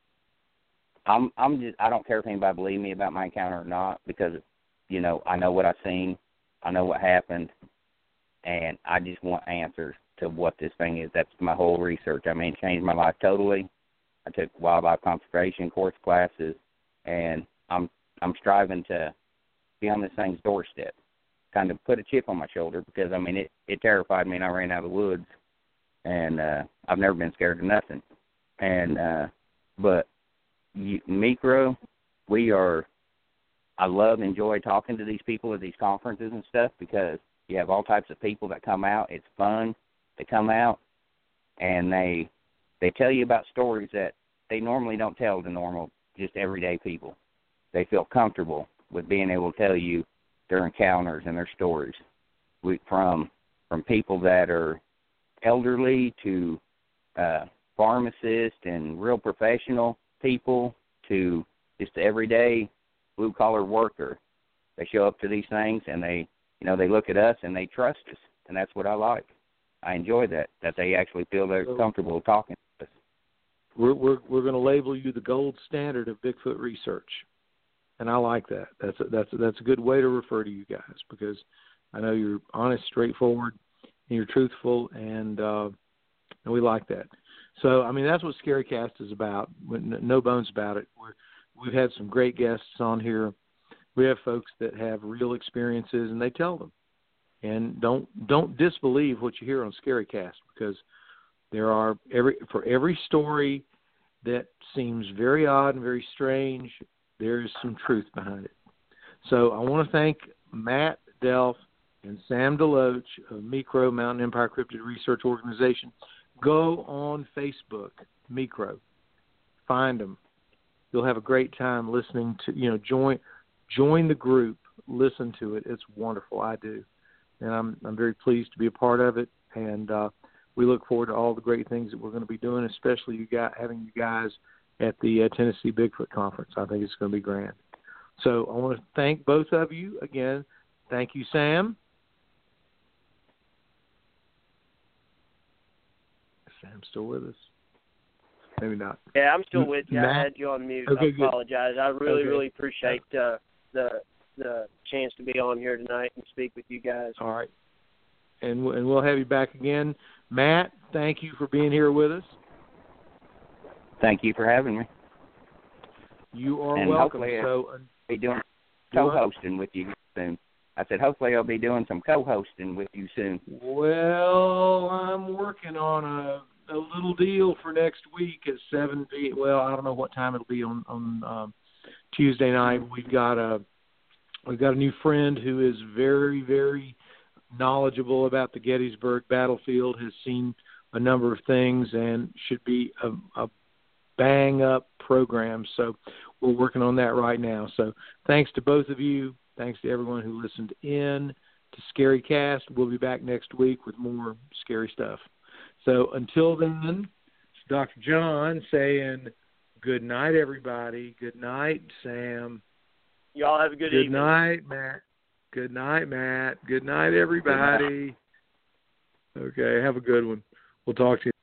C: I'm. I'm just. I don't care if anybody believes me about my encounter or not, because, you know, I know what I've seen. I know what happened, and I just want answers to what this thing is. That's my whole research. I mean, it changed my life totally. I took wildlife conservation course classes, and I'm. I'm striving to be on this thing's doorstep. Kind of put a chip on my shoulder because, I mean, it, it terrified me and I ran out of the woods. And uh, I've never been scared of nothing. And, uh, but you, Micro, we are, I love, enjoy talking to these people at these conferences and stuff because you have all types of people that come out. It's fun They come out and they they tell you about stories that they normally don't tell to normal, just everyday people. They feel comfortable with being able to tell you their encounters and their stories. We, from from people that are elderly to uh, pharmacists and real professional people to just the everyday blue-collar worker. They show up to these things and they, you know, they look at us and they trust us, and that's what I like. I enjoy that, that they actually feel they're
B: So
C: comfortable talking to us.
B: We're we're we're going to label you the gold standard of Bigfoot research, and I like that. That's a, that's a, that's a good way to refer to you guys, because I know you're honest, straightforward, and you're truthful, and uh, and we like that. So I mean, that's what ScaryCast is about. No bones about it. We're, we've had some great guests on here. We have folks that have real experiences, and they tell them. And don't don't disbelieve what you hear on ScaryCast, because there are every for every story that seems very odd and very strange, there is some truth behind it. So I want to thank Matt Delf and Sam Deloach of Micro, Mountain Empire Cryptid Research Organization. Go on Facebook, Micro. Find them. You'll have a great time listening to, you know, join join the group, listen to it. It's wonderful. I do. And I'm I'm very pleased to be a part of it, and uh, we look forward to all the great things that we're going to be doing, especially you got having you guys at the uh, Tennessee Bigfoot Conference. I think it's going to be grand. So I want to thank both of you again. Thank you, Sam. Is Sam still with us? Maybe not.
D: Yeah, I'm still with you.
B: Matt?
D: I had you on mute.
B: Okay,
D: I apologize. I really,
B: okay.
D: really appreciate uh, the the chance to be on here tonight and speak with you guys.
B: All right. And, and we'll have you back again. Matt, thank you for being here with us.
C: Thank you for having me.
B: You are
C: and
B: welcome.
C: Hopefully
B: So,
C: I'll be doing
B: do
C: co-hosting with you soon. I said hopefully I'll be doing some co-hosting with you soon.
B: Well, I'm working on a, a little deal for next week at seven p. Well, I don't know what time it'll be on on um, Tuesday night. We've got a we've got a new friend who is very, very knowledgeable about the Gettysburg battlefield, has seen a number of things, and should be a, a bang-up program. So we're working on that right now. So thanks to both of you. Thanks to everyone who listened in to ScaryCast. We'll be back next week with more scary stuff. So until then, it's Doctor John saying good night, everybody. Good night, Sam.
D: Y'all have a good,
B: good
D: evening.
B: Good night, Matt. Good night, Matt. Good night, everybody. Good night. Okay, have a good one. We'll talk to you.